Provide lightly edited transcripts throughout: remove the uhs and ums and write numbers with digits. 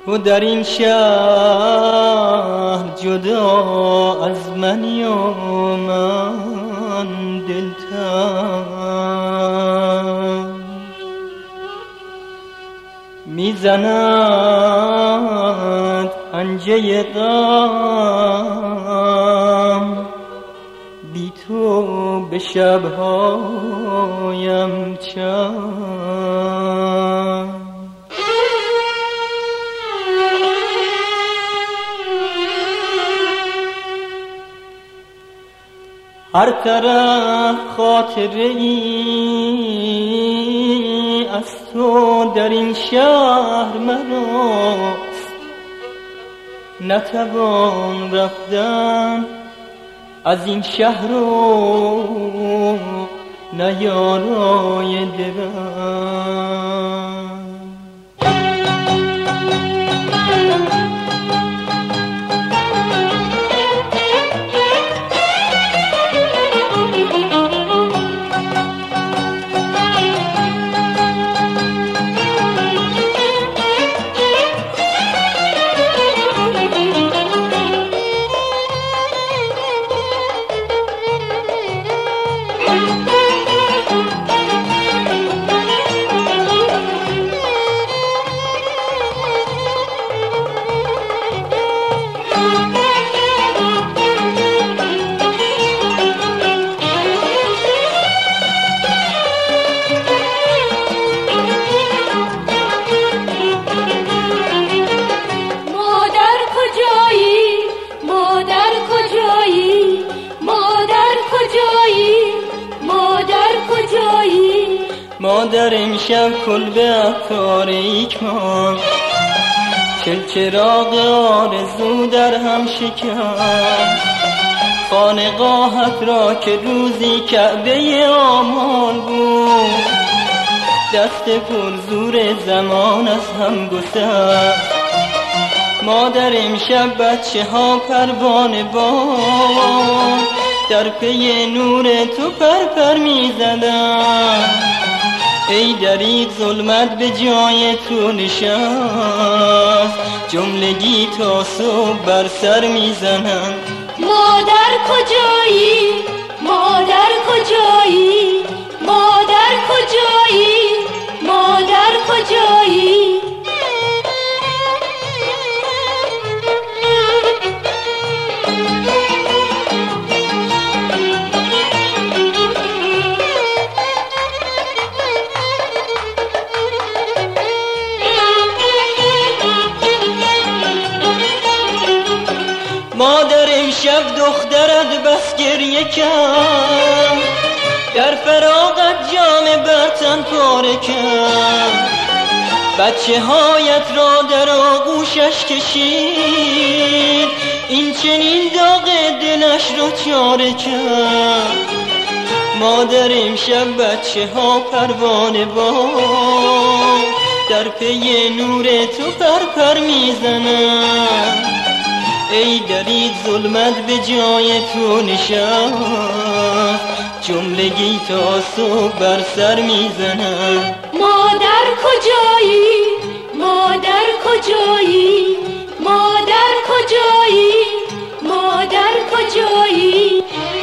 تو در این شهر جدا از منی و من دلتنگ میزند پنجه غم بی تو به شبهایم چند. هر طرف خاطره ای از تو در این شهر مراست، نتوان رفتن از این شهر و نیارای درم. مادر امشب کلبه تاریک ماند، چراغ آرزو در هم شکست. خانقاهت را که روزی کعبه آمال بود، دست پرزور زمان از هم گسست. مادر امشب بچه ها پروانه باد، در پی نور تو پر میزدن. ای درید ظلمت به جای تو نشست، جملگی تا صبح بر سر میزنن. مادر کجایی؟ مادر کجایی؟ مادر کجایی؟ مادر کجایی؟ مادر امشب دخترت بس گریه کرد، در فراغت جام برتن پاره کرد. بچه هایت را در آغوشش کشید، این چنین داغ دلش را چاره کرد. مادر امشب بچه ها پروانه باد، در پی نور تو پر میزنن. ای درید ظلمت به جای تو نشست، جملگی تا صبح بر سر میزنن. مادر کجایی؟ مادر کجایی؟ مادر کجایی؟ مادر کجایی؟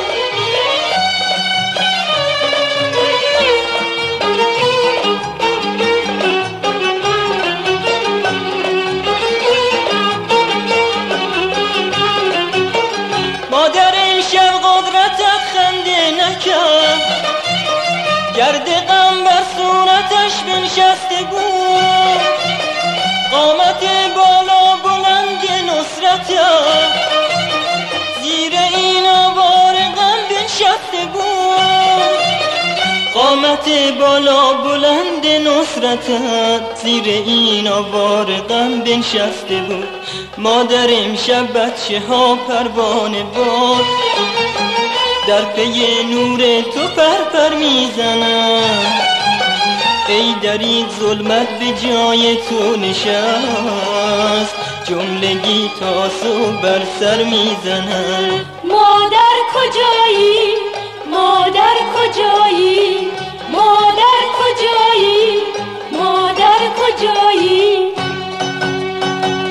مادر امشب قدرتت خنده نکرد، گرد غم بر صورتش بنشسته بود. قامت بالا بلند نصرتت زیر این آوار غم بنشسته بود. قامت بالا بلند نصرتت زیر این آوار غم بنشسته بود. مادر امشب بچه ها پروانه باد، در پی نور تو پر میزنن. ای درید ظلمت به جای تو نشست، جملگی تا صبح بر سر میزنن. مادر کجایی؟ مادر کجایی؟ مادر کجایی؟ مادر کجایی؟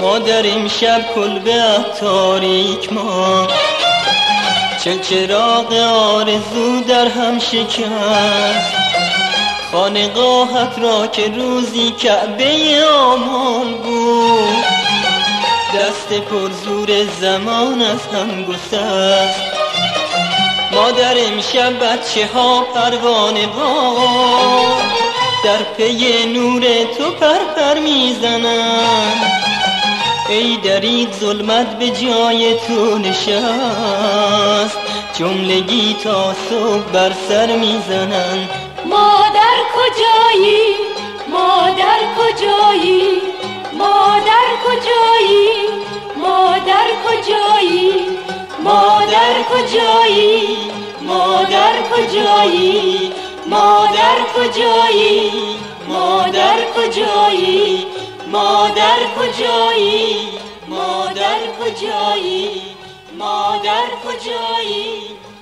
مادر امشب کلبه تاریک ما، چراغ آرزو در هم شکست. خانقاهت را که روزی کعبه آمال بود، دست پر زور زمان از هم گسست. مادر امشب بچه ها پروانه وار در پی نور تو پر میزنن. ای دریغ ظلمت به جای تو نشست، جملگی تا صبح بر سر میزنن. مادر کجایی؟ مادر کجایی؟ مادر کجایی؟ مادر کجایی؟ مادر کجایی؟ مادر کجایی؟ مادر کجایی؟ مادر کجایی؟ مادر کجایی؟ مادر کجایی؟ مادر کجایی؟